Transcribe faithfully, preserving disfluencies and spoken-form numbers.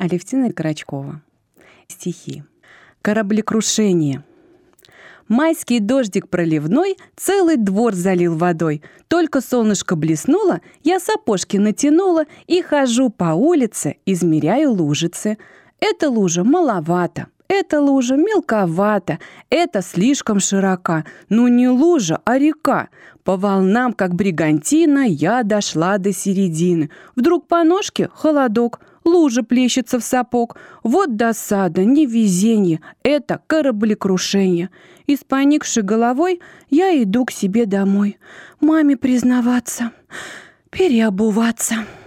Алевтина Корочкова. Стихи. Кораблекрушение. Майский дождик проливной целый двор залил водой. Только солнышко блеснуло, я сапожки натянула и хожу по улице, измеряю лужицы. Эта лужа маловато, эта лужа мелковата, эта слишком широка. Ну не лужа, а река. По волнам, как бригантина, я дошла до середины. Вдруг по ножке холодок, лужа плещется в сапог. Вот досада, невезенье, это кораблекрушение. И с поникшей головой я иду к себе домой. Маме признаваться, переобуваться.